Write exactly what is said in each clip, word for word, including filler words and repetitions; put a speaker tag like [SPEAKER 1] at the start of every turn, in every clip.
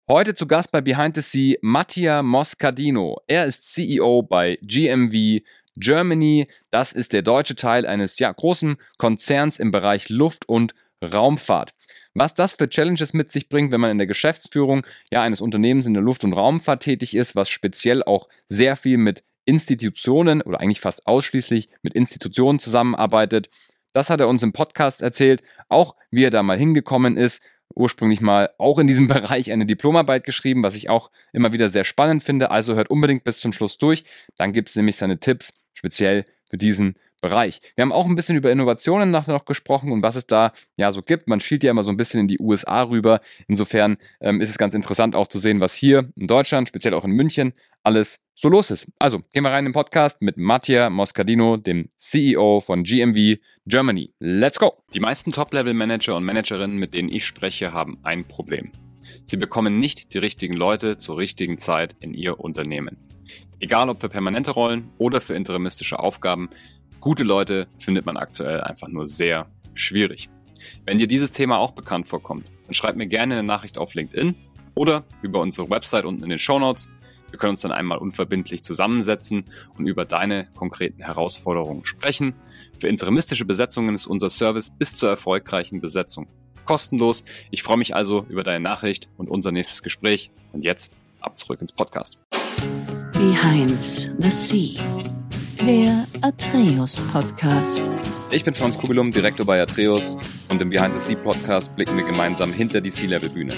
[SPEAKER 1] Heute zu Gast bei Behind the Sea Mattia Moscardino. Er ist C E O bei G M V Germany. Das ist der deutsche Teil eines ja, großen Konzerns im Bereich Luft- und Raumfahrt. Was das für Challenges mit sich bringt, wenn man in der Geschäftsführung ja, eines Unternehmens in der Luft- und Raumfahrt tätig ist, was speziell auch sehr viel mit Institutionen oder eigentlich fast ausschließlich mit Institutionen zusammenarbeitet. Das hat er uns im Podcast erzählt, auch wie er da mal hingekommen ist. Ursprünglich mal auch in diesem Bereich eine Diplomarbeit geschrieben, was ich auch immer wieder sehr spannend finde. Also hört unbedingt bis zum Schluss durch. Dann gibt es nämlich seine Tipps speziell für diesen Bereich. Wir haben auch ein bisschen über Innovationen nachher noch gesprochen und was es da ja so gibt. Man schielt ja immer so ein bisschen in die U S A rüber. Insofern ähm, ist es ganz interessant auch zu sehen, was hier in Deutschland, speziell auch in München, alles so los ist. Also gehen wir rein in den Podcast mit Mattia Moscardino, dem C E O von G M V Germany. Let's go! Die meisten Top-Level-Manager und Managerinnen, mit denen ich spreche, haben ein Problem. Sie bekommen nicht die richtigen Leute zur richtigen Zeit in ihr Unternehmen. Egal ob für permanente Rollen oder für interimistische Aufgaben, gute Leute findet man aktuell einfach nur sehr schwierig. Wenn dir dieses Thema auch bekannt vorkommt, dann schreib mir gerne eine Nachricht auf LinkedIn oder über unsere Website unten in den Shownotes. Wir können uns dann einmal unverbindlich zusammensetzen und über deine konkreten Herausforderungen sprechen. Für interimistische Besetzungen ist unser Service bis zur erfolgreichen Besetzung kostenlos. Ich freue mich also über deine Nachricht und unser nächstes Gespräch. Und jetzt ab zurück ins Podcast.
[SPEAKER 2] Behind the Sea, der Atreus Podcast.
[SPEAKER 1] Ich bin Franz Kugelum, Direktor bei Atreus und im Behind the Sea Podcast blicken wir gemeinsam hinter die Sea-Level-Bühne.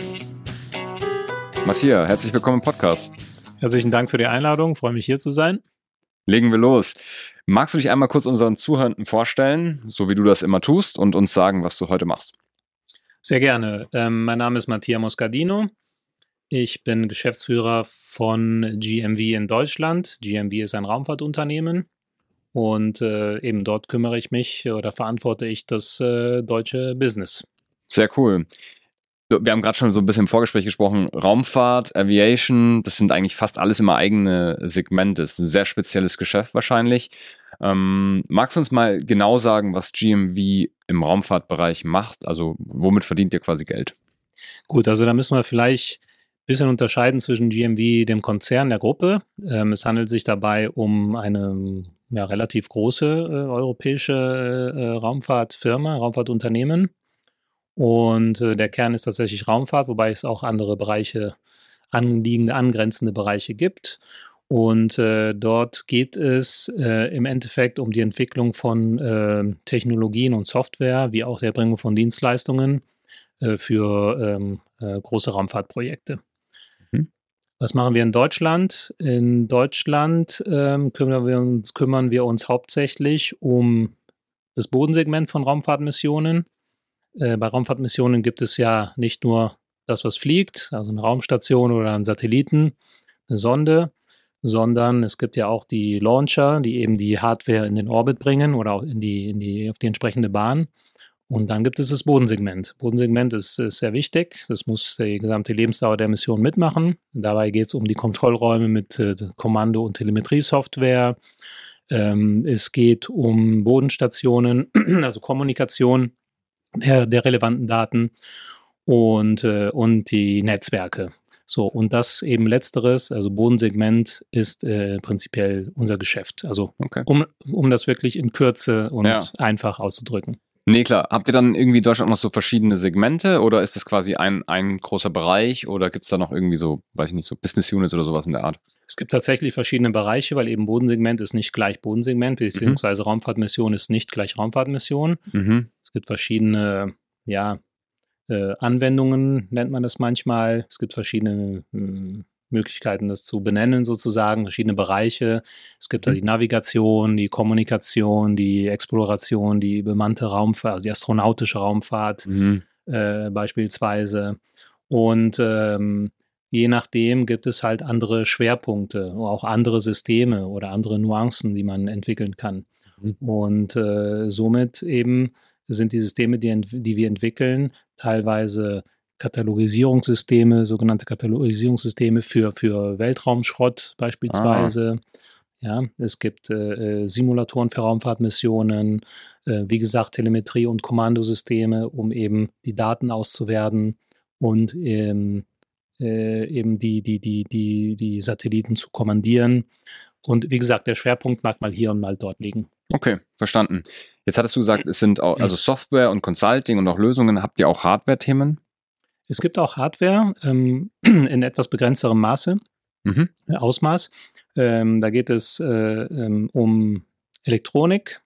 [SPEAKER 1] Mattia, herzlich willkommen im Podcast.
[SPEAKER 3] Herzlichen Dank für die Einladung, freue mich hier zu sein.
[SPEAKER 1] Legen wir los. Magst du dich einmal kurz unseren Zuhörenden vorstellen, so wie du das immer tust, und uns sagen, was du heute machst?
[SPEAKER 3] Sehr gerne. Ähm, mein Name ist Mattia Moscardino. Ich bin Geschäftsführer von G M V in Deutschland. G M V ist ein Raumfahrtunternehmen und äh, eben dort kümmere ich mich oder verantworte ich das äh, deutsche Business.
[SPEAKER 1] Sehr cool. Wir haben gerade schon so ein bisschen im Vorgespräch gesprochen, Raumfahrt, Aviation, das sind eigentlich fast alles immer eigene Segmente. Das ist ein sehr spezielles Geschäft wahrscheinlich. Ähm, magst du uns mal genau sagen, was G M V im Raumfahrtbereich macht? Also womit verdient ihr quasi Geld?
[SPEAKER 3] Gut, also da müssen wir vielleicht ein bisschen unterscheiden zwischen G M V, dem Konzern, der Gruppe. Ähm, es handelt sich dabei um eine ja, relativ große äh, europäische äh, Raumfahrtfirma, Raumfahrtunternehmen. Und äh, der Kern ist tatsächlich Raumfahrt, wobei es auch andere Bereiche, anliegende, angrenzende Bereiche gibt. Und äh, dort geht es äh, im Endeffekt um die Entwicklung von äh, Technologien und Software, wie auch der Erbringung von Dienstleistungen äh, für ähm, äh, große Raumfahrtprojekte. Mhm. Was machen wir in Deutschland? In Deutschland ähm, kümmern wir uns, kümmern wir uns hauptsächlich um das Bodensegment von Raumfahrtmissionen. Bei Raumfahrtmissionen gibt es ja nicht nur das, was fliegt, also eine Raumstation oder einen Satelliten, eine Sonde, sondern es gibt ja auch die Launcher, die eben die Hardware in den Orbit bringen oder auch in die, in die, auf die entsprechende Bahn. Und dann gibt es das Bodensegment. Bodensegment ist, ist sehr wichtig. Das muss die gesamte Lebensdauer der Mission mitmachen. Dabei geht es um die Kontrollräume mit äh, Kommando- und Telemetriesoftware. Ähm, es geht um Bodenstationen, also Kommunikation Der, der relevanten Daten und, äh, und die Netzwerke. So, und das eben letzteres, also Bodensegment, ist äh, prinzipiell unser Geschäft. Also okay. um, um das wirklich in Kürze und ja. einfach auszudrücken.
[SPEAKER 1] Nee, klar. Habt ihr dann irgendwie in Deutschland noch so verschiedene Segmente oder ist das quasi ein, ein großer Bereich oder gibt es da noch irgendwie so, weiß ich nicht, so Business Units oder sowas in der Art?
[SPEAKER 3] Es gibt tatsächlich verschiedene Bereiche, weil eben Bodensegment ist nicht gleich Bodensegment, beziehungsweise mhm. Raumfahrtmission ist nicht gleich Raumfahrtmission. Mhm. Es gibt verschiedene, ja, äh, Anwendungen, nennt man das manchmal. Es gibt verschiedene äh, Möglichkeiten, das zu benennen sozusagen, verschiedene Bereiche. Es gibt mhm. da die Navigation, die Kommunikation, die Exploration, die bemannte Raumfahrt, also die astronautische Raumfahrt mhm. äh, beispielsweise. Und ähm, je nachdem gibt es halt andere Schwerpunkte, auch andere Systeme oder andere Nuancen, die man entwickeln kann. Mhm. Und äh, somit eben sind die Systeme, die, die wir entwickeln, teilweise Katalogisierungssysteme, sogenannte Katalogisierungssysteme für, für Weltraumschrott beispielsweise. Ah. Ja, es gibt äh, Simulatoren für Raumfahrtmissionen, äh, wie gesagt, Telemetrie- und Kommandosysteme, um eben die Daten auszuwerten und ähm, äh, eben die, die, die, die, die Satelliten zu kommandieren. Und wie gesagt, der Schwerpunkt mag mal hier und mal dort liegen.
[SPEAKER 1] Okay, verstanden. Jetzt hattest du gesagt, es sind auch, also Software und Consulting und auch Lösungen. Habt ihr auch Hardware-Themen?
[SPEAKER 3] Es gibt auch Hardware ähm, in etwas begrenzterem Maße,
[SPEAKER 1] Mhm.
[SPEAKER 3] äh, Ausmaß. Ähm, da geht es äh, ähm, um Elektronik.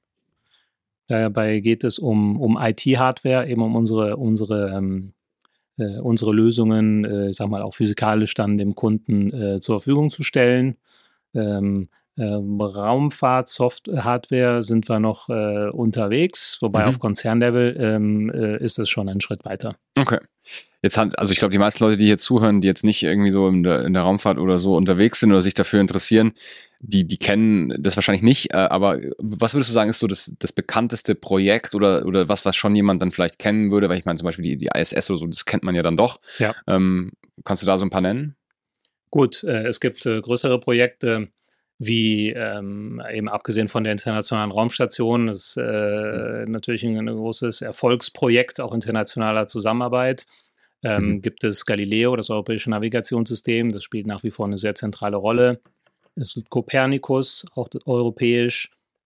[SPEAKER 3] Dabei geht es um, um I T-Hardware, eben um unsere, unsere, ähm, äh, unsere Lösungen, äh, ich sag mal, auch physikalisch dann dem Kunden äh, zur Verfügung zu stellen. Ähm, ähm, Raumfahrt, Soft Hardware sind wir noch äh, unterwegs, wobei
[SPEAKER 1] Mhm.
[SPEAKER 3] auf Konzernlevel ähm, äh, ist es schon ein Schritt weiter.
[SPEAKER 1] Okay. Jetzt hat, also ich glaube, die meisten Leute, die hier zuhören, die jetzt nicht irgendwie so in der, in der Raumfahrt oder so unterwegs sind oder sich dafür interessieren, die, die kennen das wahrscheinlich nicht. Äh, aber was würdest du sagen, ist so das, das bekannteste Projekt oder, oder was, was schon jemand dann vielleicht kennen würde? Weil ich meine, zum Beispiel die, die I S S oder so, das kennt man ja dann doch.
[SPEAKER 3] Ja.
[SPEAKER 1] Ähm, kannst du da so ein paar nennen?
[SPEAKER 3] Gut, äh, es gibt äh, größere Projekte, wie ähm, eben abgesehen von der Internationalen Raumstation, das ist äh, natürlich ein, ein großes Erfolgsprojekt auch internationaler Zusammenarbeit. Ähm,
[SPEAKER 1] Mhm.
[SPEAKER 3] Gibt es Galileo, das europäische Navigationssystem, das spielt nach wie vor eine sehr zentrale Rolle. Es gibt Copernicus, auch europäisch,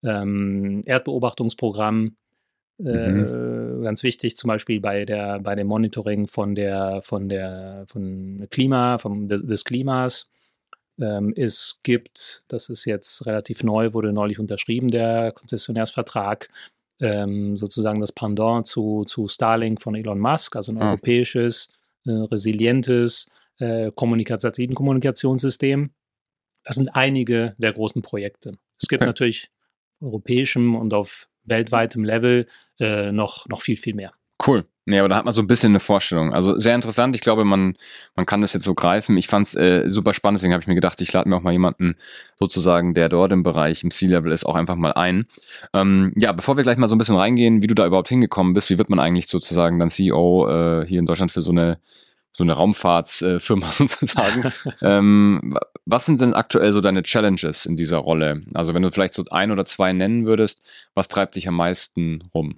[SPEAKER 3] ähm, Erdbeobachtungsprogramm, äh,
[SPEAKER 1] Mhm.
[SPEAKER 3] ganz wichtig, zum Beispiel bei der bei dem Monitoring von der von der von Klima, vom, des, des Klimas. Ähm, es gibt, das ist jetzt relativ neu, wurde neulich unterschrieben, der Konzessionärsvertrag, ähm, sozusagen das Pendant zu, zu Starlink von Elon Musk, also ein
[SPEAKER 1] Ah.
[SPEAKER 3] europäisches, äh, resilientes äh, Kommunika- Satellitenkommunikationssystem. Das sind einige der großen Projekte. Es gibt
[SPEAKER 1] Okay.
[SPEAKER 3] natürlich europäischem und auf weltweitem Level äh, noch, noch viel, viel mehr.
[SPEAKER 1] Cool. Nee, aber da hat man so ein bisschen eine Vorstellung. Also sehr interessant. Ich glaube, man, man kann das jetzt so greifen. Ich fand es äh, super spannend, deswegen habe ich mir gedacht, ich lade mir auch mal jemanden sozusagen, der dort im Bereich im C-Level ist, auch einfach mal ein. Ähm, ja, bevor wir gleich mal so ein bisschen reingehen, wie du da überhaupt hingekommen bist, wie wird man eigentlich sozusagen dann C E O äh, hier in Deutschland für so eine so eine Raumfahrtsfirma sozusagen. ähm, was sind denn aktuell so deine Challenges in dieser Rolle? Also wenn du vielleicht so ein oder zwei nennen würdest, was treibt dich am meisten rum?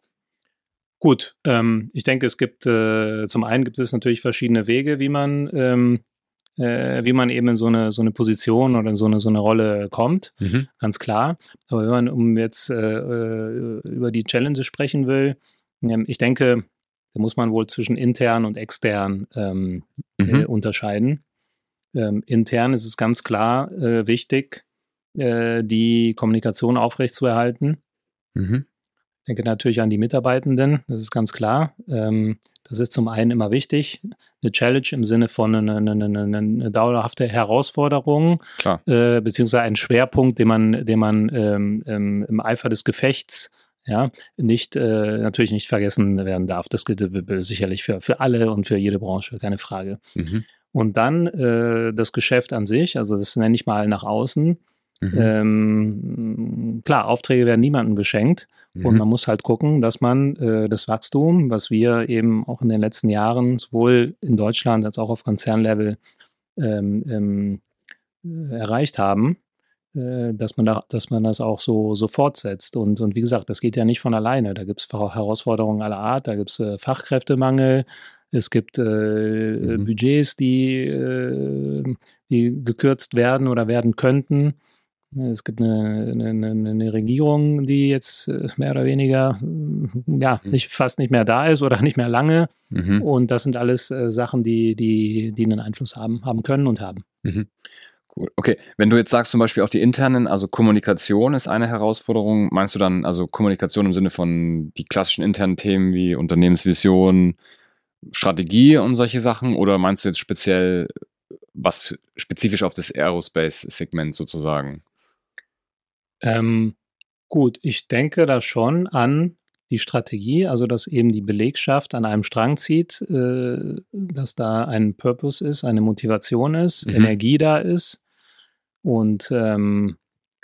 [SPEAKER 3] Gut, ähm, ich denke, es gibt, äh, zum einen gibt es natürlich verschiedene Wege, wie man, ähm, äh, wie man eben in so eine, so eine Position oder in so eine, so eine Rolle kommt,
[SPEAKER 1] Mhm.
[SPEAKER 3] ganz klar. Aber wenn man um jetzt äh, äh, über die Challenges sprechen will, ähm, ich denke, da muss man wohl zwischen intern und extern ähm,
[SPEAKER 1] Mhm.
[SPEAKER 3] äh, unterscheiden. Ähm, intern ist es ganz klar äh, wichtig, äh, die Kommunikation aufrechtzuerhalten.
[SPEAKER 1] Mhm.
[SPEAKER 3] Ich denke natürlich an die Mitarbeitenden, das ist ganz klar. Ähm, das ist zum einen immer wichtig. Eine Challenge im Sinne von eine, eine, eine, eine dauerhafte Herausforderung,
[SPEAKER 1] Klar.
[SPEAKER 3] äh, beziehungsweise ein Schwerpunkt, den man, den man ähm, ähm, im Eifer des Gefechts ja, nicht, äh, natürlich nicht vergessen werden darf. Das gilt äh, sicherlich für, für alle und für jede Branche, keine Frage.
[SPEAKER 1] Mhm.
[SPEAKER 3] Und dann äh, das Geschäft an sich, also das nenne ich mal nach außen.
[SPEAKER 1] Mhm.
[SPEAKER 3] Ähm, klar, Aufträge werden niemandem geschenkt. Und
[SPEAKER 1] Mhm.
[SPEAKER 3] man muss halt gucken, dass man äh, das Wachstum, was wir eben auch in den letzten Jahren sowohl in Deutschland als auch auf Konzernlevel ähm, ähm, äh, erreicht haben, äh, dass man da, dass man das auch so, so fortsetzt. Und, und wie gesagt, das geht ja nicht von alleine. Da gibt es Herausforderungen aller Art, da gibt es äh, Fachkräftemangel, es gibt äh,
[SPEAKER 1] Mhm.
[SPEAKER 3] Budgets, die, äh, die gekürzt werden oder werden könnten. Es gibt eine, eine, eine Regierung, die jetzt mehr oder weniger ja, nicht, fast nicht mehr da ist oder nicht mehr lange.
[SPEAKER 1] Mhm.
[SPEAKER 3] Und das sind alles äh, Sachen, die, die, die einen Einfluss haben, haben können und haben.
[SPEAKER 1] Mhm. Cool. Okay, wenn du jetzt sagst zum Beispiel auch die internen, also Kommunikation ist eine Herausforderung, meinst du dann also Kommunikation im Sinne von die klassischen internen Themen wie Unternehmensvision, Strategie und solche Sachen oder meinst du jetzt speziell was spezifisch auf das Aerospace-Segment sozusagen?
[SPEAKER 3] Ähm, gut, ich denke da schon an die Strategie, also dass eben die Belegschaft an einem Strang zieht, äh, dass da ein Purpose ist, eine Motivation ist,
[SPEAKER 1] Mhm.
[SPEAKER 3] Energie da ist und ähm,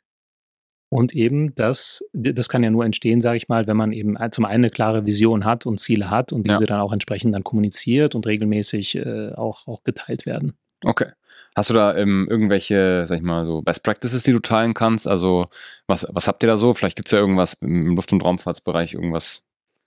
[SPEAKER 3] Und eben das das kann ja nur entstehen, sage ich mal, wenn man eben zum einen eine klare Vision hat und Ziele hat und
[SPEAKER 1] Ja.
[SPEAKER 3] diese dann auch entsprechend dann kommuniziert und regelmäßig äh, auch, auch geteilt werden.
[SPEAKER 1] Okay. Hast du da ähm, irgendwelche, sag ich mal, so Best Practices, die du teilen kannst? Also was, was habt ihr da so? Vielleicht gibt es ja irgendwas im Luft- und Raumfahrtsbereich, irgendwas,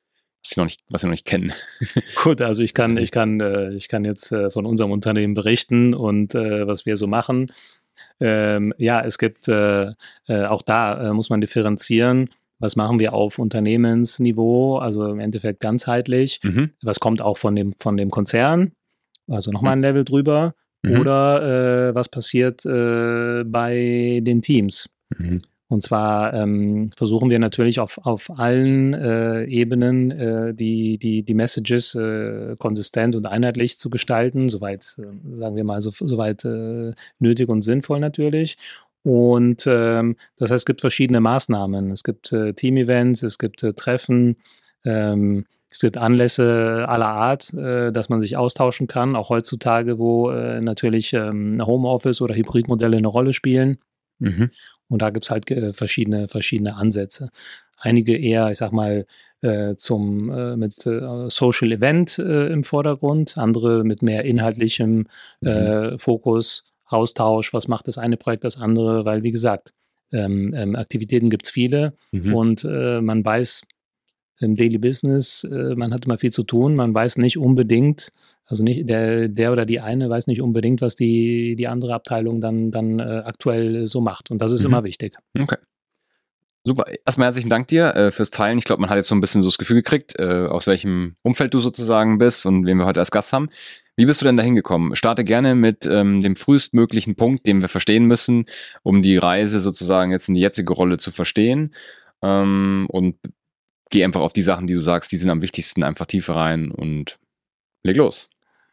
[SPEAKER 1] was Sie noch nicht, was Sie noch nicht kennen.
[SPEAKER 3] Gut, also ich kann, ich kann, äh, ich kann jetzt äh, von unserem Unternehmen berichten und äh, was wir so machen. Ähm, ja, es gibt äh, äh, auch da äh, muss man differenzieren. Was machen wir auf Unternehmensniveau, also im Endeffekt ganzheitlich?
[SPEAKER 1] Mhm.
[SPEAKER 3] Was kommt auch von dem, von dem Konzern, also nochmal ein Level drüber?
[SPEAKER 1] Mhm.
[SPEAKER 3] Oder äh, was passiert äh, bei den Teams?
[SPEAKER 1] Mhm.
[SPEAKER 3] Und zwar ähm, versuchen wir natürlich auf, auf allen äh, Ebenen äh, die, die, die Messages äh, konsistent und einheitlich zu gestalten, soweit, äh, sagen wir mal, so, soweit äh, nötig und sinnvoll natürlich. Und ähm, das heißt, es gibt verschiedene Maßnahmen. Es gibt äh, Team-Events, es gibt äh, Treffen, ähm, es gibt Anlässe aller Art, äh, dass man sich austauschen kann, auch heutzutage, wo äh, natürlich ähm, Homeoffice oder Hybridmodelle eine Rolle spielen.
[SPEAKER 1] Mhm.
[SPEAKER 3] Und da gibt es halt äh, verschiedene, verschiedene Ansätze. Einige eher, ich sag mal, äh, zum äh, mit äh, Social Event äh, im Vordergrund, andere mit mehr inhaltlichem äh,
[SPEAKER 1] Mhm.
[SPEAKER 3] Fokus, Austausch, was macht das eine Projekt das andere, weil wie gesagt, ähm, ähm, Aktivitäten gibt es viele
[SPEAKER 1] Mhm.
[SPEAKER 3] und äh, man weiß im Daily Business, äh, man hat immer viel zu tun, man weiß nicht unbedingt, also nicht der, der oder die eine weiß nicht unbedingt, was die, die andere Abteilung dann, dann äh, aktuell so macht. Und das ist
[SPEAKER 1] Mhm.
[SPEAKER 3] immer wichtig.
[SPEAKER 1] Okay. Super. Erstmal herzlichen Dank dir äh, fürs Teilen. Ich glaube, man hat jetzt so ein bisschen so das Gefühl gekriegt, äh, aus welchem Umfeld du sozusagen bist und wen wir heute als Gast haben. Wie bist du denn da hingekommen? Starte gerne mit ähm, dem frühestmöglichen Punkt, den wir verstehen müssen, um die Reise sozusagen jetzt in die jetzige Rolle zu verstehen. Ähm, und geh einfach auf die Sachen, die du sagst, die sind am wichtigsten, einfach tiefer rein und leg los.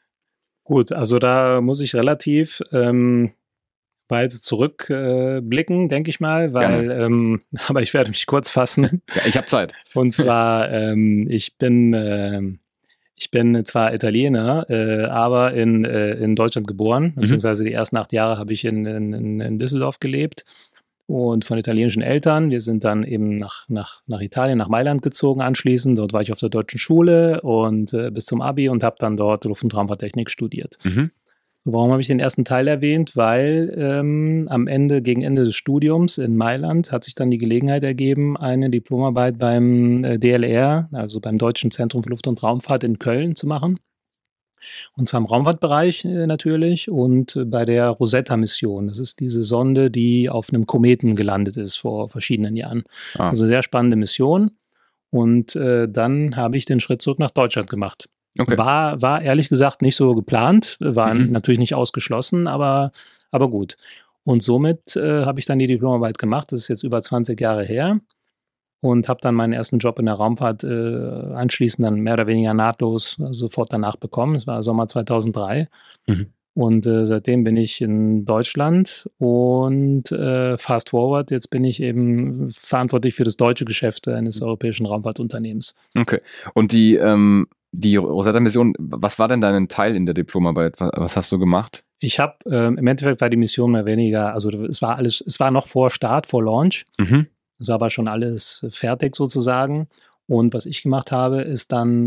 [SPEAKER 3] Gut, also da muss ich relativ ähm, weit zurückblicken, äh, denke ich mal, weil, ähm, aber ich werde mich kurz fassen.
[SPEAKER 1] Ja, ich habe Zeit.
[SPEAKER 3] Und zwar, ähm, ich bin, äh, ich bin zwar Italiener, äh, aber in, äh, in Deutschland geboren, beziehungsweise die ersten acht Jahre habe ich in, in, in Düsseldorf gelebt und von italienischen Eltern. Wir sind dann eben nach, nach, nach Italien, nach Mailand gezogen anschließend. Dort war ich auf der deutschen Schule und äh, bis zum Abi und habe dann dort Luft- und Raumfahrttechnik studiert.
[SPEAKER 1] Mhm.
[SPEAKER 3] Warum habe ich den ersten Teil erwähnt? Weil ähm, am Ende, gegen Ende des Studiums in Mailand, hat sich dann die Gelegenheit ergeben, eine Diplomarbeit beim äh, D L R, also beim Deutschen Zentrum für Luft- und Raumfahrt in Köln zu machen. Und zwar im Raumfahrtbereich äh, natürlich und äh, bei der Rosetta-Mission. Das ist diese Sonde, die auf einem Kometen gelandet ist vor verschiedenen Jahren.
[SPEAKER 1] Ah.
[SPEAKER 3] Also sehr spannende Mission. Und äh, dann habe ich den Schritt zurück nach Deutschland gemacht.
[SPEAKER 1] Okay.
[SPEAKER 3] War, war ehrlich gesagt nicht so geplant, war
[SPEAKER 1] Mhm.
[SPEAKER 3] natürlich nicht ausgeschlossen, aber, aber gut. Und somit äh, habe ich dann die Diplomarbeit gemacht, das ist jetzt über zwanzig Jahre her und habe dann meinen ersten Job in der Raumfahrt äh, anschließend dann mehr oder weniger nahtlos äh, sofort danach bekommen. Das war Sommer zweitausenddrei.
[SPEAKER 1] Mhm.
[SPEAKER 3] Und äh, seitdem bin ich in Deutschland und äh, fast forward, jetzt bin ich eben verantwortlich für das deutsche Geschäft eines europäischen Raumfahrtunternehmens.
[SPEAKER 1] Okay. Und die, ähm, die Rosetta-Mission, was war denn dein Teil in der Diplomarbeit? Was, was hast du gemacht?
[SPEAKER 3] Ich habe, ähm, im Endeffekt war die Mission mehr weniger, also es war alles, es war noch vor Start, vor Launch.
[SPEAKER 1] Mhm.
[SPEAKER 3] Es war aber schon alles fertig sozusagen. Und was ich gemacht habe, ist dann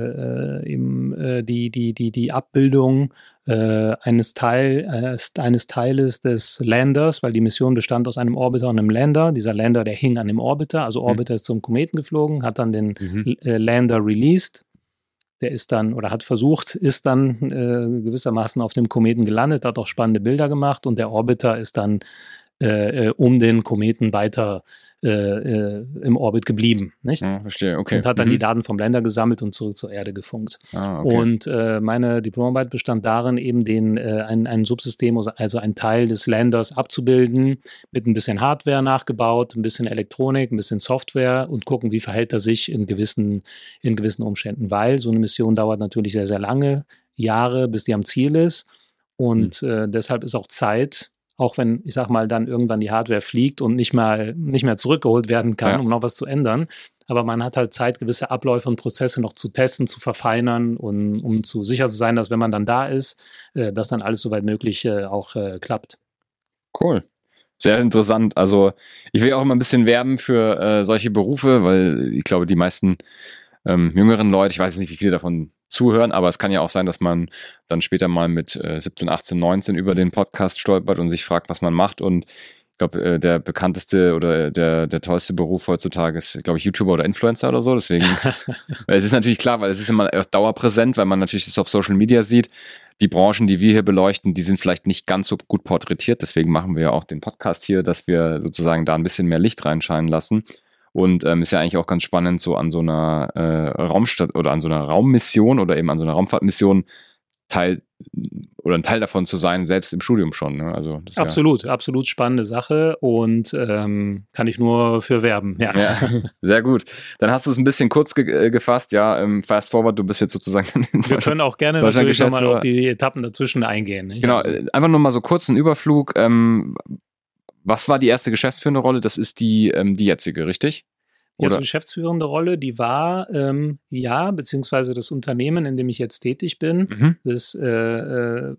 [SPEAKER 3] äh, eben äh, die, die, die, die Abbildung äh, eines, Teil, äh, eines Teiles des Landers, weil die Mission bestand aus einem Orbiter und einem Lander. Dieser Lander, der hing an dem Orbiter, also Orbiter mhm. ist zum Kometen geflogen, hat dann den mhm. äh, Lander released. Der ist dann oder hat versucht, ist dann äh, gewissermaßen auf dem Kometen gelandet, hat auch spannende Bilder gemacht und der Orbiter ist dann äh, um den Kometen weiter äh, äh, im Orbit geblieben. Nicht?
[SPEAKER 1] Ja, verstehe, okay.
[SPEAKER 3] Und hat dann
[SPEAKER 1] mhm.
[SPEAKER 3] die Daten vom Lander gesammelt und zurück zur Erde gefunkt.
[SPEAKER 1] Ah, okay.
[SPEAKER 3] Und äh, meine Diplomarbeit bestand darin, eben den, äh, ein, ein Subsystem, also ein Teil des Landers abzubilden, mit ein bisschen Hardware nachgebaut, ein bisschen Elektronik, ein bisschen Software und gucken, wie verhält er sich in gewissen, in gewissen Umständen. Weil so eine Mission dauert natürlich sehr, sehr lange, Jahre, bis die am Ziel ist. Und mhm. äh, deshalb ist auch Zeit, auch wenn, ich sag mal, dann irgendwann die Hardware fliegt und nicht mal nicht mehr zurückgeholt werden kann, ja. um noch was zu ändern. Aber man hat halt Zeit, gewisse Abläufe und Prozesse noch zu testen, zu verfeinern, und, um zu sicher zu sein, dass wenn man dann da ist, äh, dass dann alles soweit möglich äh, auch äh, klappt.
[SPEAKER 1] Cool. Sehr interessant. Also ich will auch immer ein bisschen werben für äh, solche Berufe, weil ich glaube, die meisten ähm, jüngeren Leute, ich weiß nicht, wie viele davon zuhören, aber es kann ja auch sein, dass man dann später mal mit äh, siebzehn, achtzehn, neunzehn über den Podcast stolpert und sich fragt, was man macht. Und glaube, äh, der bekannteste oder der, der tollste Beruf heutzutage ist, glaube ich, YouTuber oder Influencer oder so. Deswegen, es ist natürlich klar, weil es ist immer dauerpräsent, weil man natürlich das auf Social Media sieht. Die Branchen, die wir hier beleuchten, die sind vielleicht nicht ganz so gut porträtiert. Deswegen machen wir ja auch den Podcast hier, dass wir sozusagen da ein bisschen mehr Licht reinscheinen lassen. Und ähm, ist ja eigentlich auch ganz spannend, so an so einer äh, Raumstadt oder an so einer Raummission oder eben an so einer Raumfahrtmission Teil oder ein Teil davon zu sein, selbst im Studium schon. Ne? Also das
[SPEAKER 3] absolut, ja absolut spannende Sache und ähm, kann ich nur für werben. Ja.
[SPEAKER 1] ja, sehr gut. Dann hast du es ein bisschen kurz ge gefasst, ja, ähm, fast forward, du bist jetzt sozusagen in
[SPEAKER 3] Wir können auch gerne natürlich nochmal auf die Etappen dazwischen eingehen. Nicht?
[SPEAKER 1] Genau,
[SPEAKER 3] also.
[SPEAKER 1] einfach nur mal so kurz einen Überflug. Ähm, was war die erste geschäftsführende Rolle? Das ist die, ähm, die jetzige, richtig?
[SPEAKER 3] Die erste geschäftsführende Rolle, die war, ähm, ja, beziehungsweise das Unternehmen, in dem ich jetzt tätig bin,
[SPEAKER 1] mhm.
[SPEAKER 3] das, äh, äh,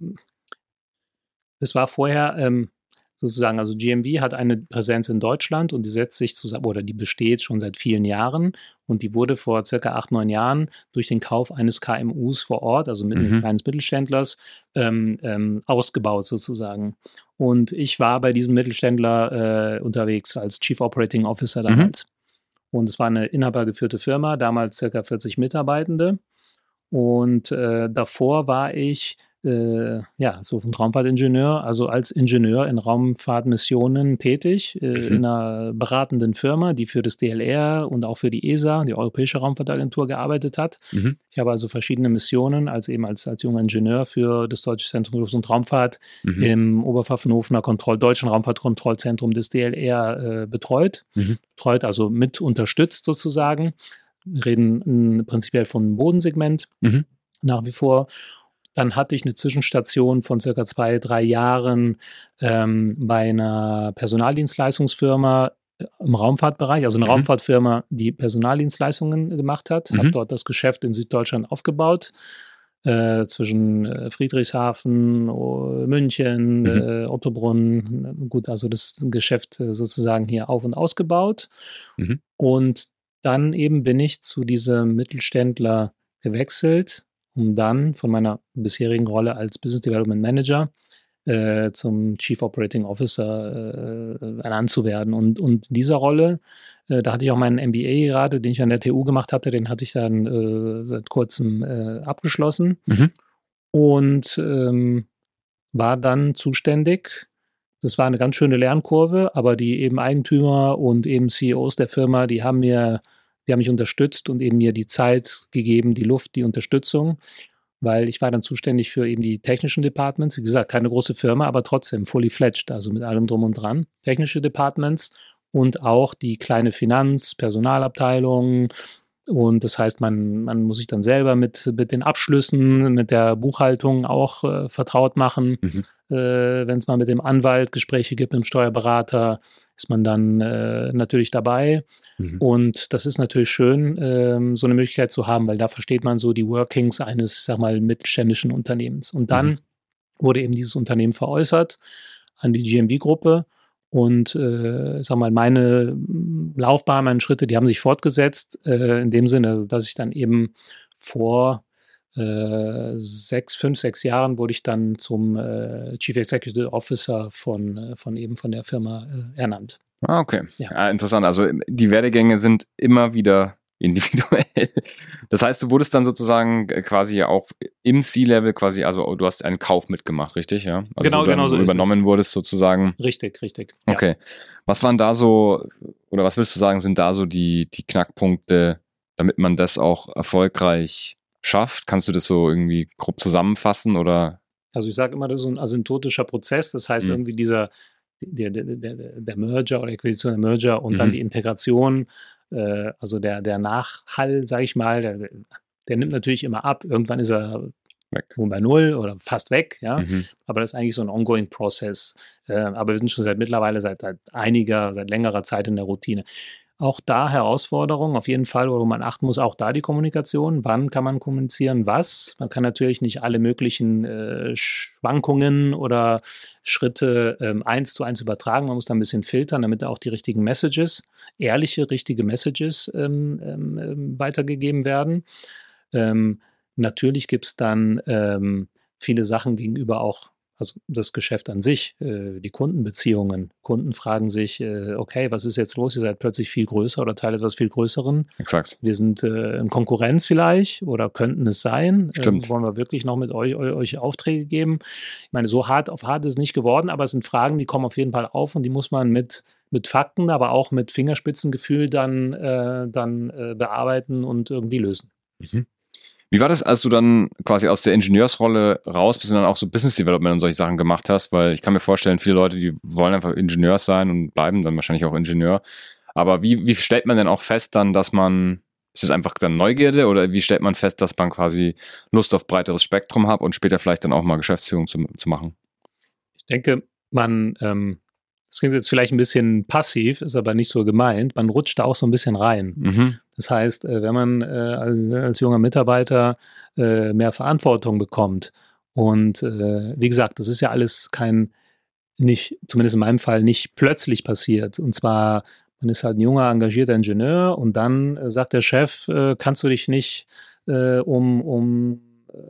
[SPEAKER 3] das war vorher ähm, sozusagen, also G M V hat eine Präsenz in Deutschland und die setzt sich zusammen, oder die besteht schon seit vielen Jahren und die wurde vor circa acht, neun Jahren durch den Kauf eines K M Us vor Ort, also mit
[SPEAKER 1] mhm.
[SPEAKER 3] eines Mittelständlers, ähm, ähm, ausgebaut sozusagen. Und ich war bei diesem Mittelständler äh, unterwegs als Chief Operating Officer damals. Mhm. Und es war eine inhabergeführte Firma, damals circa vierzig Mitarbeitende. Und äh, davor war ich äh, ja, so ein Raumfahrtingenieur, also als Ingenieur in Raumfahrtmissionen tätig, äh, mhm. in einer beratenden Firma, die für das D L R und auch für die E S A, die Europäische Raumfahrtagentur, gearbeitet hat. Mhm. Ich habe also verschiedene Missionen als eben als, als junger Ingenieur für das Deutsche Zentrum für Luft- und Raumfahrt mhm. im Oberpfaffenhofener Kontroll, Deutschen Raumfahrtkontrollzentrum des D L R äh, betreut. Mhm. Betreut, also mit unterstützt sozusagen. Wir reden prinzipiell von Bodensegment mhm. nach wie vor. Dann hatte ich eine Zwischenstation von circa zwei, drei Jahren ähm, bei einer Personaldienstleistungsfirma im Raumfahrtbereich, also eine mhm. Raumfahrtfirma, die Personaldienstleistungen gemacht hat. Mhm. Habe dort das Geschäft in Süddeutschland aufgebaut, äh, zwischen äh, Friedrichshafen, oh, München, mhm. äh, Ottobrunn. Gut, also das Geschäft äh, sozusagen hier auf- und ausgebaut. Mhm. Und dann eben bin ich zu diesem Mittelständler gewechselt, um dann von meiner bisherigen Rolle als Business Development Manager äh, zum Chief Operating Officer äh, ernannt zu werden. Und, und dieser Rolle, äh, da hatte ich auch meinen M B A gerade, den ich an der T U gemacht hatte, den hatte ich dann äh, seit kurzem äh, abgeschlossen mhm. und ähm, war dann zuständig. Das war eine ganz schöne Lernkurve, aber die eben Eigentümer und eben C E Os der Firma, die haben mir Die haben mich unterstützt und eben mir die Zeit gegeben, die Luft, die Unterstützung, weil ich war dann zuständig für eben die technischen Departments. Wie gesagt, keine große Firma, aber trotzdem fully fledged, also mit allem drum und dran. Technische Departments und auch die kleine Finanz-, Personalabteilung. Und das heißt, man, man muss sich dann selber mit, mit den Abschlüssen, mit der Buchhaltung auch äh, vertraut machen. Mhm. Äh, wenn es mal mit dem Anwalt Gespräche gibt, mit dem Steuerberater, ist man dann äh, natürlich dabei. Mhm. Und das ist natürlich schön, ähm, so eine Möglichkeit zu haben, weil da versteht man so die Workings eines, ich sag mal, mittelständischen Unternehmens. Und dann mhm. wurde eben dieses Unternehmen veräußert an die G M V-Gruppe. Und äh, sag mal, meine Laufbahn, meine Schritte, die haben sich fortgesetzt, äh, in dem Sinne, dass ich dann eben vor äh, sechs, fünf, sechs Jahren wurde ich dann zum äh, Chief Executive Officer von, äh, von eben von der Firma äh, ernannt.
[SPEAKER 1] Ah, okay. Ja. Ja, interessant. Also die Werdegänge sind immer wieder individuell. Das heißt, du wurdest dann sozusagen quasi auch im C-Level quasi, also du hast einen Kauf mitgemacht, richtig? Ja. Also
[SPEAKER 3] genau,
[SPEAKER 1] du dann
[SPEAKER 3] genau so
[SPEAKER 1] übernommen wurdest sozusagen.
[SPEAKER 3] Richtig, richtig.
[SPEAKER 1] Okay. Ja. Was waren da so, oder was würdest du sagen, sind da so die, die Knackpunkte, damit man das auch erfolgreich schafft? Kannst du das so irgendwie grob zusammenfassen oder?
[SPEAKER 3] Also ich sage immer, das ist so ein asymptotischer Prozess. Das heißt, mhm. irgendwie dieser Der, der, der, der Merger oder Akquisition der Merger und mhm. dann die Integration, äh, also der, der Nachhall, sage ich mal, der, der nimmt natürlich immer ab. Irgendwann ist er weg. Bei Null oder fast weg, ja. Mhm. Aber das ist eigentlich so ein ongoing Process. Äh, aber wir sind schon seit mittlerweile, seit, seit einiger, seit längerer Zeit in der Routine. Auch da Herausforderungen, auf jeden Fall, wo man achten muss, auch da die Kommunikation. Wann kann man kommunizieren, was? Man kann natürlich nicht alle möglichen äh, Schwankungen oder Schritte ähm, eins zu eins übertragen. Man muss da ein bisschen filtern, damit auch die richtigen Messages, ehrliche, richtige Messages ähm, ähm, weitergegeben werden. Ähm, natürlich gibt es dann ähm, viele Sachen gegenüber auch, also das Geschäft an sich, äh, die Kundenbeziehungen. Kunden fragen sich, äh, okay, was ist jetzt los? Ihr seid plötzlich viel größer oder Teil etwas viel Größeren.
[SPEAKER 1] Exakt.
[SPEAKER 3] Wir sind äh, in Konkurrenz vielleicht oder könnten es sein.
[SPEAKER 1] Stimmt.
[SPEAKER 3] Äh, wollen wir wirklich noch mit euch, eu, euch Aufträge geben? Ich meine, so hart auf hart ist es nicht geworden, aber es sind Fragen, die kommen auf jeden Fall auf und die muss man mit, mit Fakten, aber auch mit Fingerspitzengefühl dann, äh, dann äh, bearbeiten und irgendwie lösen.
[SPEAKER 1] Mhm. Wie war das, als du dann quasi aus der Ingenieursrolle raus bist und dann auch so Business Development und solche Sachen gemacht hast? Weil ich kann mir vorstellen, viele Leute, die wollen einfach Ingenieur sein und bleiben dann wahrscheinlich auch Ingenieur. Aber wie, wie stellt man denn auch fest dann, dass man, ist es einfach dann Neugierde oder wie stellt man fest, dass man quasi Lust auf breiteres Spektrum hat und später vielleicht dann auch mal Geschäftsführung zu, zu machen?
[SPEAKER 3] Ich denke, man, ähm, das klingt jetzt vielleicht ein bisschen passiv, ist aber nicht so gemeint, man rutscht da auch so ein bisschen rein.
[SPEAKER 1] Mhm.
[SPEAKER 3] Das heißt, wenn man äh, als junger Mitarbeiter äh, mehr Verantwortung bekommt und äh, wie gesagt, das ist ja alles kein, nicht, zumindest in meinem Fall, nicht plötzlich passiert. Und zwar, man ist halt ein junger, engagierter Ingenieur und dann äh, sagt der Chef, äh, kannst du dich nicht äh, um, um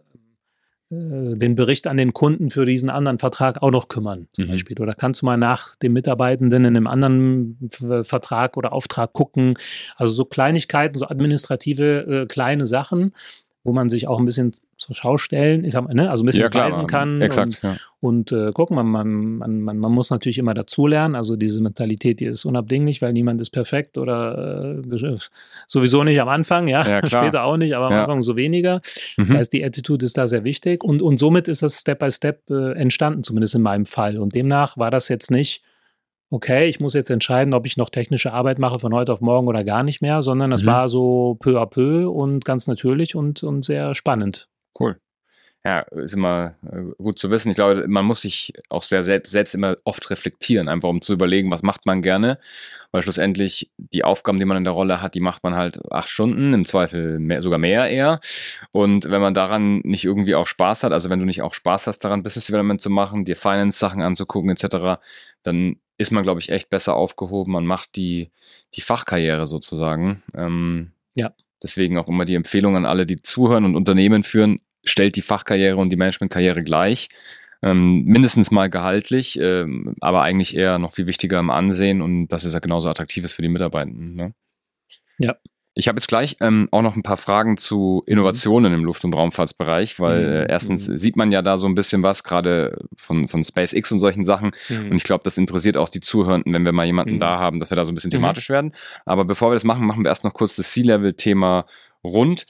[SPEAKER 3] äh, den Bericht an den Kunden für diesen anderen Vertrag auch noch kümmern, zum
[SPEAKER 1] Mhm.
[SPEAKER 3] Beispiel. Oder kannst du mal nach dem Mitarbeitenden in einem anderen F- Vertrag oder Auftrag gucken. Also so Kleinigkeiten, so administrative äh, kleine Sachen, wo man sich auch ein bisschen zur Schau stellen, ich sag mal, ne? Also ein bisschen
[SPEAKER 1] Ja, klar,
[SPEAKER 3] reisen
[SPEAKER 1] man-
[SPEAKER 3] kann
[SPEAKER 1] exakt,
[SPEAKER 3] und,
[SPEAKER 1] ja.
[SPEAKER 3] und äh, gucken, man, man, man, man, man muss natürlich immer dazulernen. Also diese Mentalität, die ist unabdinglich, weil niemand ist perfekt oder äh, sowieso nicht am Anfang, ja,
[SPEAKER 1] Ja, klar.
[SPEAKER 3] später auch nicht, aber am
[SPEAKER 1] Ja.
[SPEAKER 3] Anfang so weniger. Das
[SPEAKER 1] Mhm.
[SPEAKER 3] heißt, die Attitude ist da sehr wichtig und, und somit ist das Step by Step äh, entstanden, zumindest in meinem Fall. Und demnach war das jetzt nicht, okay, ich muss jetzt entscheiden, ob ich noch technische Arbeit mache von heute auf morgen oder gar nicht mehr, sondern es
[SPEAKER 1] Mhm.
[SPEAKER 3] war so peu à peu und ganz natürlich und, und sehr spannend.
[SPEAKER 1] Cool. Ja, ist immer äh, gut zu wissen. Ich glaube, man muss sich auch sehr selbst, selbst immer oft reflektieren, einfach um zu überlegen, was macht man gerne. Weil schlussendlich die Aufgaben, die man in der Rolle hat, die macht man halt acht Stunden, im Zweifel mehr, sogar mehr eher. Und wenn man daran nicht irgendwie auch Spaß hat, also wenn du nicht auch Spaß hast daran, Business Development zu machen, dir Finance-Sachen anzugucken et cetera, dann ist man, glaube ich, echt besser aufgehoben. Man macht die, die Fachkarriere sozusagen. Ähm,
[SPEAKER 3] Ja.
[SPEAKER 1] Deswegen auch immer die Empfehlung an alle, die zuhören und Unternehmen führen, stellt die Fachkarriere und die Managementkarriere gleich. Ähm, mindestens mal gehaltlich, ähm, aber eigentlich eher noch viel wichtiger im Ansehen und dass es ja genauso attraktiv ist für die Mitarbeitenden. Ne?
[SPEAKER 3] Ja.
[SPEAKER 1] Ich habe jetzt gleich ähm, auch noch ein paar Fragen zu Innovationen im Luft- und Raumfahrtsbereich, weil äh, erstens
[SPEAKER 3] Mhm.
[SPEAKER 1] sieht man ja da so ein bisschen was, gerade von, von SpaceX und solchen Sachen. Und ich glaube, das interessiert auch die Zuhörenden, wenn wir mal jemanden
[SPEAKER 3] Mhm.
[SPEAKER 1] da haben, dass wir da so ein bisschen
[SPEAKER 3] Mhm.
[SPEAKER 1] thematisch werden. Aber bevor wir das machen, machen wir erst noch kurz das C-Level-Thema rund.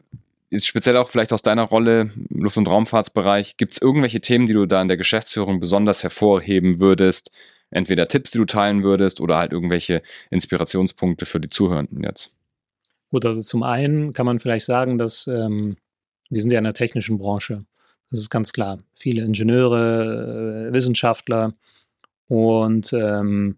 [SPEAKER 1] Ist speziell auch vielleicht aus deiner Rolle im Luft- und Raumfahrtsbereich, gibt es irgendwelche Themen, die du da in der Geschäftsführung besonders hervorheben würdest? Entweder Tipps, die du teilen würdest oder halt irgendwelche Inspirationspunkte für die Zuhörenden jetzt?
[SPEAKER 3] Gut, also zum einen kann man vielleicht sagen, dass ähm, wir sind ja in der technischen Branche. Das ist ganz klar. Viele Ingenieure, äh, Wissenschaftler und ähm,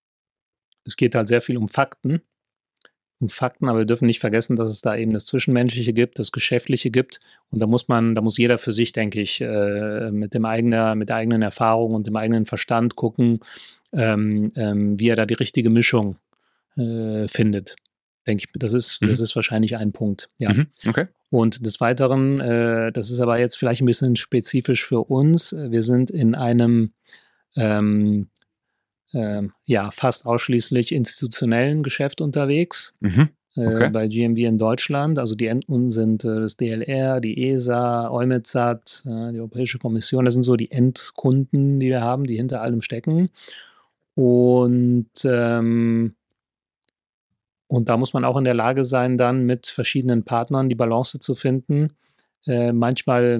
[SPEAKER 3] es geht halt sehr viel um Fakten. Um Fakten, aber wir dürfen nicht vergessen, dass es da eben das Zwischenmenschliche gibt, das Geschäftliche gibt. Und da muss man, da muss jeder für sich, denke ich, äh, mit dem eigenen, mit der eigenen Erfahrung und dem eigenen Verstand gucken, ähm, ähm, wie er da die richtige Mischung äh, findet. Denke ich, das ist,
[SPEAKER 1] Mhm.
[SPEAKER 3] das ist wahrscheinlich ein Punkt. Ja.
[SPEAKER 1] Mhm. Okay.
[SPEAKER 3] Und des Weiteren, äh, das ist aber jetzt vielleicht ein bisschen spezifisch für uns. Wir sind in einem ähm, ähm, ja, fast ausschließlich institutionellen Geschäft unterwegs.
[SPEAKER 1] Mhm. Okay.
[SPEAKER 3] Äh, bei G M V in Deutschland. Also die Endkunden sind äh, das D L R, die E S A, EUMETSAT, äh, die Europäische Kommission. Das sind so die Endkunden, die wir haben, die hinter allem stecken. Und ähm, Und da muss man auch in der Lage sein, dann mit verschiedenen Partnern die Balance zu finden, äh, manchmal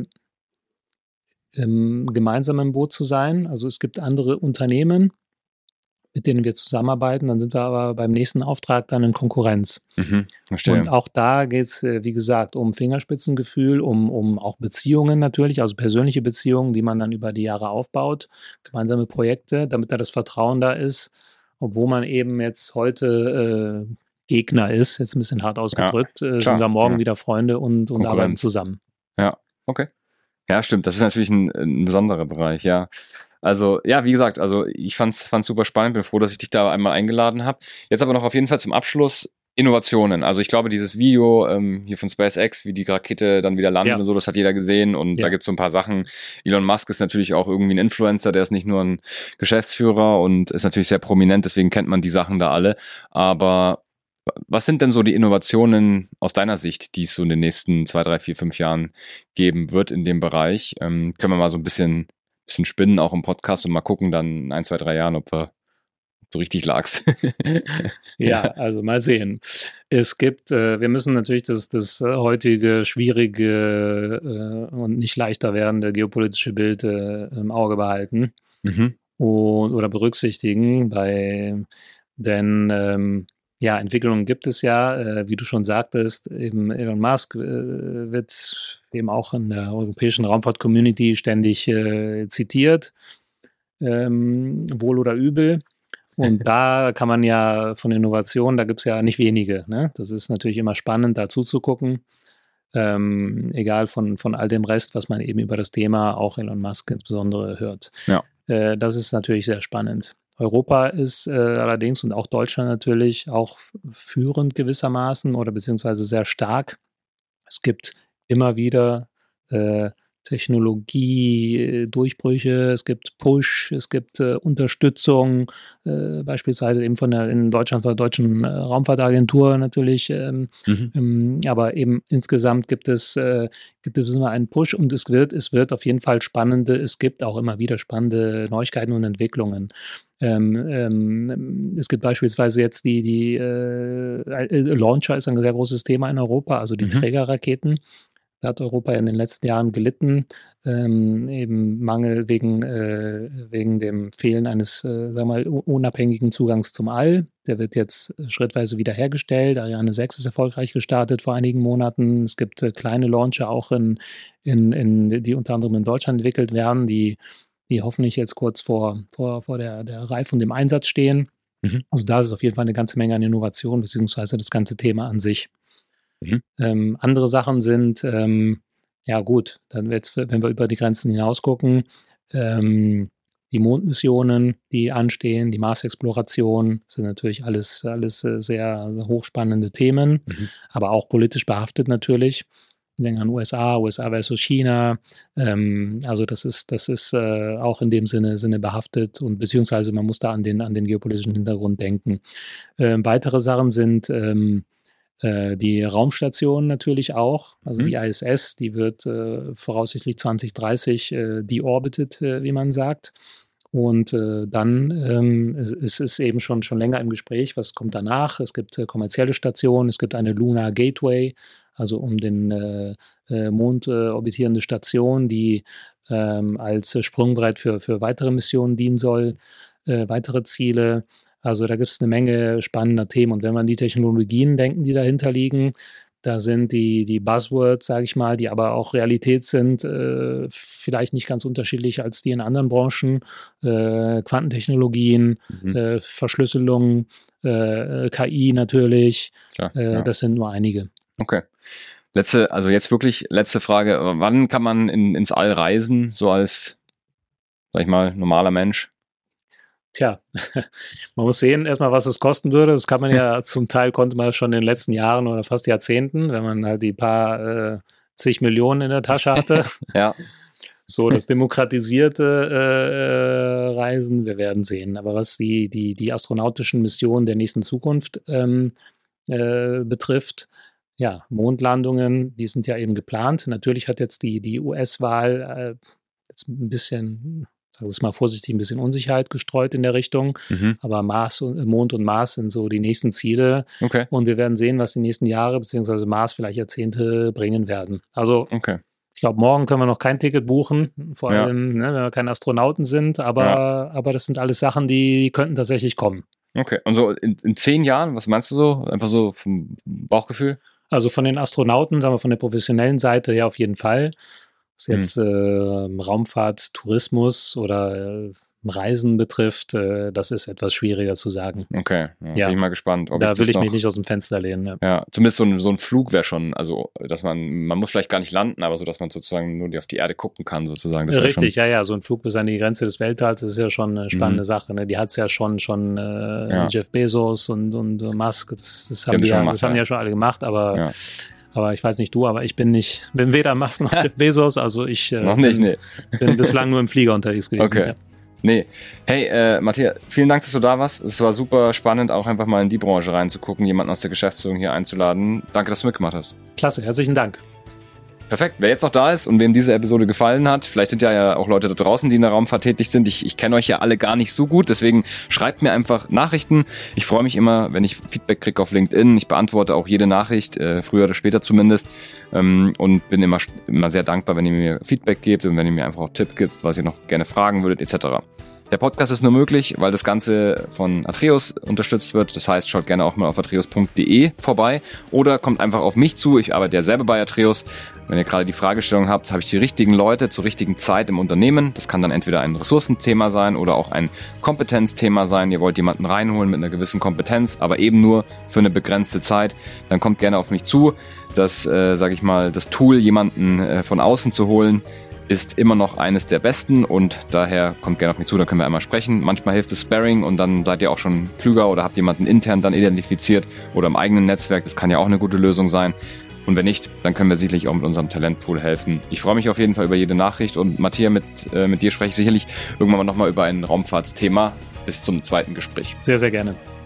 [SPEAKER 3] ähm, gemeinsam im Boot zu sein. Also es gibt andere Unternehmen, mit denen wir zusammenarbeiten, dann sind wir aber beim nächsten Auftrag dann in Konkurrenz.
[SPEAKER 1] Mhm. Verstehe.
[SPEAKER 3] Und auch da geht es, äh, wie gesagt, um Fingerspitzengefühl, um, um auch Beziehungen natürlich, also persönliche Beziehungen, die man dann über die Jahre aufbaut, gemeinsame Projekte, damit da das Vertrauen da ist, obwohl man eben jetzt heute äh, Gegner ist, jetzt ein bisschen hart ausgedrückt, äh, sind wir morgen
[SPEAKER 1] ja.
[SPEAKER 3] wieder Freunde und, und
[SPEAKER 1] Konkurrenz.
[SPEAKER 3] arbeiten zusammen.
[SPEAKER 1] Ja, okay. Ja, stimmt. Das ist natürlich ein, ein besonderer Bereich, ja. Also, ja, wie gesagt, also ich fand's, fand's super spannend, bin froh, dass ich dich da einmal eingeladen habe. Jetzt aber noch auf jeden Fall zum Abschluss Innovationen. Also ich glaube, dieses Video ähm, hier von SpaceX, wie die Rakete dann wieder landet
[SPEAKER 3] Ja.
[SPEAKER 1] und so, das hat jeder gesehen und
[SPEAKER 3] Ja.
[SPEAKER 1] da gibt es so ein paar Sachen. Elon Musk ist natürlich auch irgendwie ein Influencer, der ist nicht nur ein Geschäftsführer und ist natürlich sehr prominent, deswegen kennt man die Sachen da alle. Aber was sind denn so die Innovationen aus deiner Sicht, die es so in den nächsten zwei, drei, vier, fünf Jahren geben wird in dem Bereich? Ähm, können wir mal so ein bisschen, bisschen spinnen, auch im Podcast und mal gucken dann in ein, zwei, drei Jahren, ob wir so richtig lagst.
[SPEAKER 3] Ja, also mal sehen. Es gibt, äh, wir müssen natürlich das, das äh, heutige schwierige äh, und nicht leichter werdende geopolitische Bild äh, im Auge behalten
[SPEAKER 1] Mhm.
[SPEAKER 3] und, oder berücksichtigen, bei, denn ähm, ja, Entwicklungen gibt es ja, äh, wie du schon sagtest, eben Elon Musk äh, wird eben auch in der europäischen Raumfahrt-Community ständig äh, zitiert, ähm, wohl oder übel. Und da kann man ja von Innovationen, da gibt es ja nicht wenige. Ne? Das ist natürlich immer spannend, da zuzugucken. Ähm, egal von, von all dem Rest, was man eben über das Thema, auch Elon Musk insbesondere, hört.
[SPEAKER 1] Ja.
[SPEAKER 3] Äh, das ist natürlich sehr spannend. Europa ist äh, allerdings und auch Deutschland natürlich auch führend gewissermaßen oder beziehungsweise sehr stark. Es gibt immer wieder äh, Technologie-Durchbrüche, es gibt Push, es gibt äh, Unterstützung, äh, beispielsweise eben von der in Deutschland von der Deutschen äh, Raumfahrtagentur natürlich, ähm,
[SPEAKER 1] Mhm.
[SPEAKER 3] ähm, aber eben insgesamt gibt es, äh, gibt es immer einen Push und es wird, es wird auf jeden Fall spannende, es gibt auch immer wieder spannende Neuigkeiten und Entwicklungen. Ähm, ähm, es gibt beispielsweise jetzt die, die äh, Launcher ist ein sehr großes Thema in Europa, also die
[SPEAKER 1] Mhm.
[SPEAKER 3] Trägerraketen. Da hat Europa in den letzten Jahren gelitten, ähm, eben Mangel wegen, äh, wegen dem Fehlen eines, äh, sagen wir mal, unabhängigen Zugangs zum All. Der wird jetzt schrittweise wiederhergestellt. Ariane sechs ist erfolgreich gestartet vor einigen Monaten. Es gibt äh, kleine Launcher auch, in, in, in, die unter anderem in Deutschland entwickelt werden, die, die hoffentlich jetzt kurz vor, vor, vor der, der Reife und dem Einsatz stehen.
[SPEAKER 1] Mhm.
[SPEAKER 3] Also da ist auf jeden Fall eine ganze Menge an Innovation, beziehungsweise das ganze Thema an sich.
[SPEAKER 1] Mhm.
[SPEAKER 3] Ähm, andere Sachen sind, ähm, ja gut, dann jetzt, wenn wir über die Grenzen hinaus gucken, ähm, die Mondmissionen, die anstehen, die Marsexploration, sind natürlich alles, alles äh, sehr hochspannende Themen,
[SPEAKER 1] Mhm.
[SPEAKER 3] aber auch politisch behaftet natürlich. Wir denken an U S A, U S A versus China. Ähm, also das ist, das ist äh, auch in dem Sinne, Sinne behaftet und beziehungsweise man muss da an den, an den geopolitischen Hintergrund denken. Ähm, weitere Sachen sind ähm, äh, die Raumstation natürlich auch, also
[SPEAKER 1] Mhm.
[SPEAKER 3] die I S S, die wird äh, voraussichtlich zwanzig dreißig äh, deorbited, äh, wie man sagt. Und äh, dann ähm, es, es ist eben schon, schon länger im Gespräch, was kommt danach. Es gibt äh, kommerzielle Stationen, es gibt eine Lunar Gateway, also um den äh, äh, Mond äh, orbitierende Station, die ähm, als äh, Sprungbrett für, für weitere Missionen dienen soll, äh, weitere Ziele. Also da gibt es eine Menge spannender Themen. Und wenn man an die Technologien denken, die dahinter liegen, da sind die, die Buzzwords, sage ich mal, die aber auch Realität sind, äh, vielleicht nicht ganz unterschiedlich als die in anderen Branchen. Äh, Quantentechnologien,
[SPEAKER 1] Mhm.
[SPEAKER 3] äh, Verschlüsselung, äh, K I natürlich.
[SPEAKER 1] Klar,
[SPEAKER 3] Äh,
[SPEAKER 1] ja.
[SPEAKER 3] Das sind nur einige.
[SPEAKER 1] Okay. Letzte, also jetzt wirklich letzte Frage. Wann kann man in, ins All reisen, so als, sag ich mal, normaler Mensch?
[SPEAKER 3] Tja, man muss sehen erstmal, was es kosten würde. Das kann man ja zum Teil, konnte man schon in den letzten Jahren oder fast Jahrzehnten, wenn man halt die paar äh, zig Millionen in der Tasche hatte.
[SPEAKER 1] Ja.
[SPEAKER 3] So, das demokratisierte äh, Reisen, wir werden sehen. Aber was die, die, die astronautischen Missionen der nächsten Zukunft ähm, äh, betrifft, ja, Mondlandungen, die sind ja eben geplant. Natürlich hat jetzt die, die U S-Wahl äh, jetzt ein bisschen, sagen wir es mal vorsichtig, ein bisschen Unsicherheit gestreut in der Richtung.
[SPEAKER 1] Mhm.
[SPEAKER 3] Aber Mars und, Mond und Mars sind so die nächsten Ziele.
[SPEAKER 1] Okay.
[SPEAKER 3] Und wir werden sehen, was die nächsten Jahre beziehungsweise Mars vielleicht Jahrzehnte bringen werden. Also
[SPEAKER 1] Okay.
[SPEAKER 3] ich glaube, morgen können wir noch kein Ticket buchen, vor
[SPEAKER 1] Ja.
[SPEAKER 3] allem, ne, wenn wir keine Astronauten sind, aber,
[SPEAKER 1] Ja.
[SPEAKER 3] aber das sind alles Sachen, die, die könnten tatsächlich kommen.
[SPEAKER 1] Okay. Und so in, in zehn Jahren, was meinst du so? Einfach so vom Bauchgefühl?
[SPEAKER 3] Also von den Astronauten, sagen wir von der professionellen Seite her auf jeden Fall. Ist
[SPEAKER 1] Hm.
[SPEAKER 3] jetzt äh, Raumfahrt, Tourismus oder äh, Reisen betrifft, äh, das ist etwas schwieriger zu sagen.
[SPEAKER 1] Okay, ja,
[SPEAKER 3] Ja.
[SPEAKER 1] bin ich mal gespannt. Ob
[SPEAKER 3] Da
[SPEAKER 1] ich
[SPEAKER 3] will
[SPEAKER 1] das
[SPEAKER 3] ich
[SPEAKER 1] noch,
[SPEAKER 3] mich nicht aus dem Fenster lehnen. Ja.
[SPEAKER 1] Ja, zumindest so ein, so ein Flug wäre schon, also dass man, man muss vielleicht gar nicht landen, aber so, dass man sozusagen nur auf die Erde gucken kann, sozusagen. Das
[SPEAKER 3] Richtig,
[SPEAKER 1] schon,
[SPEAKER 3] ja, ja, so ein Flug bis an die Grenze des Weltalls ist ja schon eine spannende
[SPEAKER 1] Mhm.
[SPEAKER 3] Sache. Ne? Die hat es ja schon, schon äh,
[SPEAKER 1] Ja.
[SPEAKER 3] Jeff Bezos und, und äh, Musk, das, das, haben,
[SPEAKER 1] haben
[SPEAKER 3] die
[SPEAKER 1] die schon
[SPEAKER 3] ja,
[SPEAKER 1] gemacht,
[SPEAKER 3] das haben die
[SPEAKER 1] ja.
[SPEAKER 3] ja schon alle gemacht, aber,
[SPEAKER 1] Ja.
[SPEAKER 3] aber ich weiß nicht du, aber ich bin nicht, bin weder Musk noch Jeff Bezos, also ich äh,
[SPEAKER 1] Noch nicht,
[SPEAKER 3] bin,
[SPEAKER 1] nee.
[SPEAKER 3] bin bislang nur im Flieger unterwegs gewesen.
[SPEAKER 1] Okay.
[SPEAKER 3] Ja.
[SPEAKER 1] Nee. Hey, äh, Matthias, vielen Dank, dass du da warst. Es war super spannend, auch einfach mal in die Branche reinzugucken, jemanden aus der Geschäftsführung hier einzuladen. Danke, dass du mitgemacht hast.
[SPEAKER 3] Klasse, herzlichen Dank.
[SPEAKER 1] Perfekt. Wer jetzt noch da ist und wem diese Episode gefallen hat, vielleicht sind ja, ja auch Leute da draußen, die in der Raumfahrt tätig sind. Ich, ich kenne euch ja alle gar nicht so gut, deswegen schreibt mir einfach Nachrichten. Ich freue mich immer, wenn ich Feedback kriege auf LinkedIn. Ich beantworte auch jede Nachricht, äh, früher oder später zumindest. Ähm, und bin immer, immer sehr dankbar, wenn ihr mir Feedback gebt und wenn ihr mir einfach auch Tipps gebt, was ihr noch gerne fragen würdet, et cetera. Der Podcast ist nur möglich, weil das Ganze von Atreus unterstützt wird. Das heißt, schaut gerne auch mal auf atreus punkt de vorbei oder kommt einfach auf mich zu. Ich arbeite ja selber bei Atreus. Wenn ihr gerade die Fragestellung habt, habe ich die richtigen Leute zur richtigen Zeit im Unternehmen. Das kann dann entweder ein Ressourcenthema sein oder auch ein Kompetenzthema sein. Ihr wollt jemanden reinholen mit einer gewissen Kompetenz, aber eben nur für eine begrenzte Zeit. Dann kommt gerne auf mich zu. Das, äh, sage ich mal, das Tool, jemanden äh, von außen zu holen, ist immer noch eines der besten und daher kommt gerne auf mich zu, da können wir einmal sprechen. Manchmal hilft es Sparring und dann seid ihr auch schon klüger oder habt jemanden intern dann identifiziert oder im eigenen Netzwerk. Das kann ja auch eine gute Lösung sein. Und wenn nicht, dann können wir sicherlich auch mit unserem Talentpool helfen. Ich freue mich auf jeden Fall über jede Nachricht und Matthias, mit, äh, mit dir spreche ich sicherlich irgendwann mal nochmal über ein Raumfahrtsthema. Bis zum zweiten Gespräch.
[SPEAKER 3] Sehr, sehr gerne.